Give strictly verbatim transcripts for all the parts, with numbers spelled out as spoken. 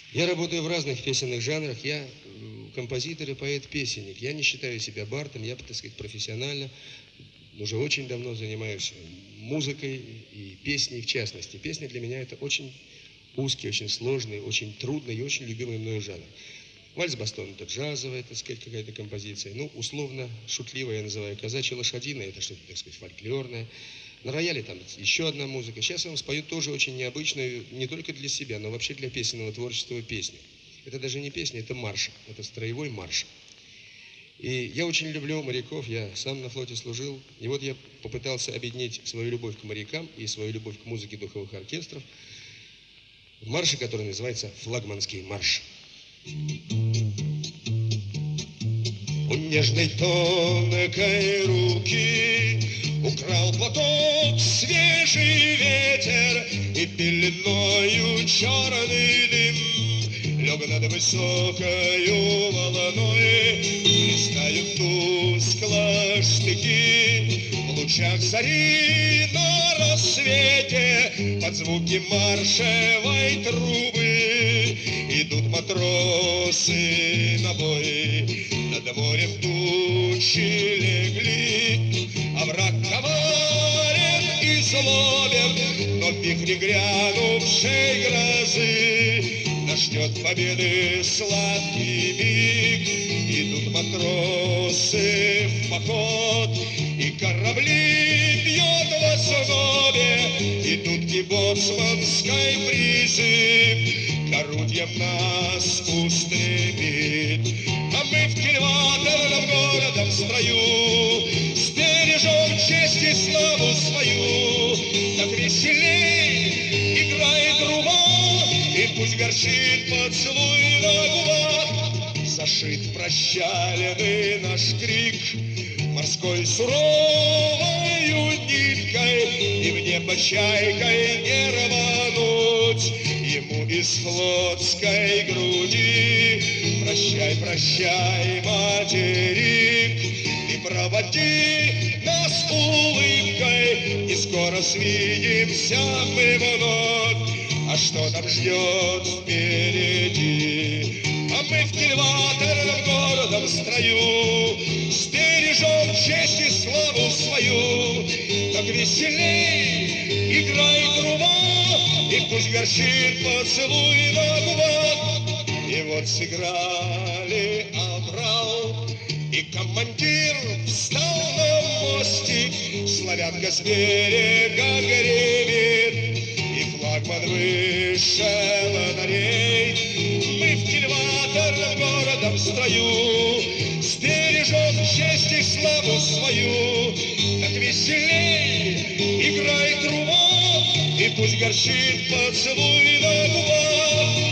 Я работаю в разных песенных жанрах. Я композитор и поэт-песенник. Я не считаю себя бардом. Я, так сказать, профессионально уже очень давно занимаюсь музыкой и песней в частности. Песня для меня это очень узкий, очень сложный, очень трудный и очень любимый мною жанр. Вальс-бастон – это джазовая, так сказать, какая-то композиция. Ну, условно, шутливая я называю. Казачья лошадиная – это что-то, так сказать, фольклорное. На рояле там еще одна музыка. Сейчас я вам спою тоже очень необычную, не только для себя, но вообще для песенного творчества песню. Это даже не песня, это марш, это строевой марш. И я очень люблю моряков, я сам на флоте служил. И вот я попытался объединить свою любовь к морякам и свою любовь к музыке духовых оркестров в марше, который называется «Флагманский марш». У нежной тонкой руки украл платок свежий ветер, и пеленою черный дым лег над высокою волной. Блистают тускло штыки в лучах зари на рассвете, под звуки маршевой трубы идут матросы на бой. Над морем тучи легли, а враг коварен и злобен, но в вихре грянувшей грозы нас ждет победы сладкий миг. Идут матросы в поход, и корабли бьет в ознобе, и тут боцманской призыв к орудиям нас устремит. А мы в кильваторном городом строю сбережем честь и славу свою. Так веселей играет труба, и пусть горчит поцелуй на губах. Зашит прощальный наш крик морской суровою ниткой, и в небо чайкой не рвануть ему из флотской груди. Прощай, прощай, материк, и проводи нас улыбкой, и скоро свидимся мы вновь. А что там ждет впереди? А мы в кильваторном городом строю сбережем честь и славу свою. Так веселей играет труба, и пусть горчит поцелуй на губах. И вот сыграли аврал, и командир встал на мостик. Славянка с берега гремит, и флагман вышел на рейд. Мы в кильваторном городом строю сбережем честь и славу свою. Так веселей играет труба, и пусть горчит поцелуй на губах.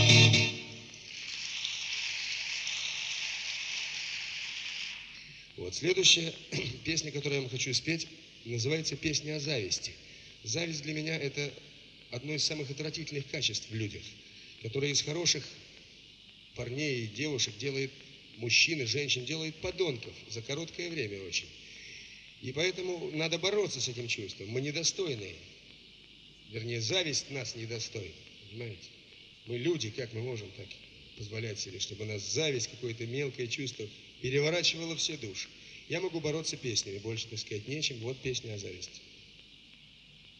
Вот следующая песня, которую я вам хочу спеть, называется «Песня о зависти». Зависть для меня – это одно из самых отвратительных качеств в людях, которое из хороших парней и девушек делает мужчин и женщин, делает подонков за короткое время очень. И поэтому надо бороться с этим чувством. Мы недостойны, вернее, зависть нас недостойна, понимаете? Мы люди, как мы можем так позволять себе, чтобы нас зависть, какое-то мелкое чувство переворачивало все души. Я могу бороться песнями, больше, так сказать, нечем. Вот песня о зависти.